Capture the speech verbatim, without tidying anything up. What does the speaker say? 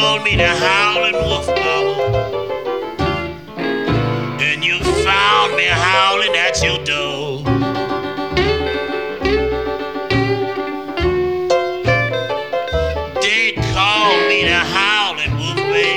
called me the howling wolf, mama. And you found me howling at your door. They called me the howling wolf, baby.